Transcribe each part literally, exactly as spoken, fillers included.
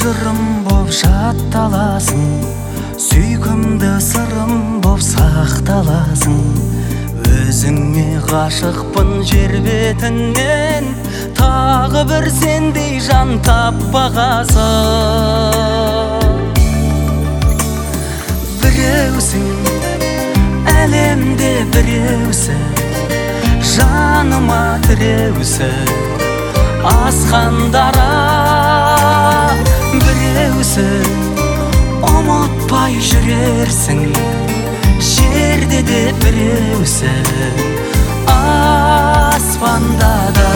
жырым боп жатталасың, сүйкімді сырым боп сақталасың. Өзіңе ғашықпын жер бетінен, тағы бір сендей жан таппағасың. Біреусің, әлемде біреусің, жаныма тіреусің, асқандара. Біреусің, ұмытпай жүрерсің, жерде де біреусің, аспанда да.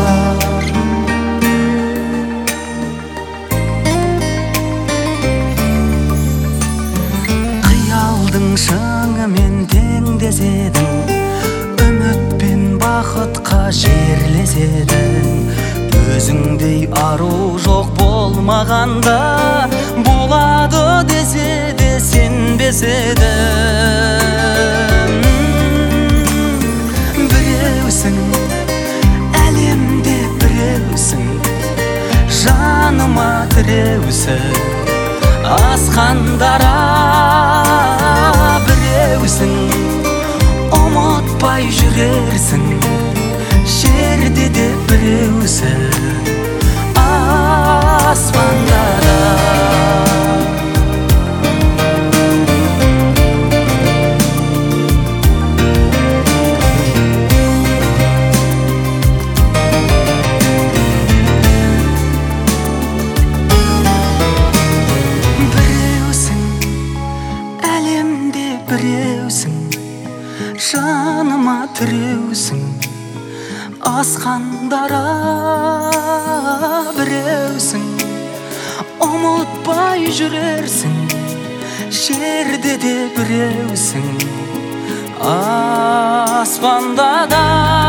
Қиялдың шыңымен теңдеседің, үміт пен бақытқа жерлеседің. Өзіңдей ару жоқ болмағанда, болады десе де сенбес едім. Біреусің, әлемде біреусің, жаныма тіреусің, асқандара. Біреусің, ұмытпай жүрерсің, жерде де біреусің, аспанда да. Біреусің, әлемде біреусің, жаныма тіреусің, асқандара. Біреусің, ұмытпай жүрерсің, жерде де біреусің, аспанда да.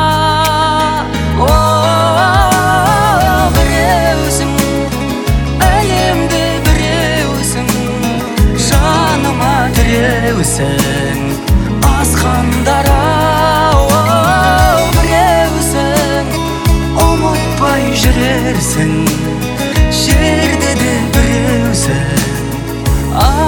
Біреусің, әлемде біреусің, жаныма тіреусің, асқандара. Ұмытпай жүрерсің, жерде де біреусің.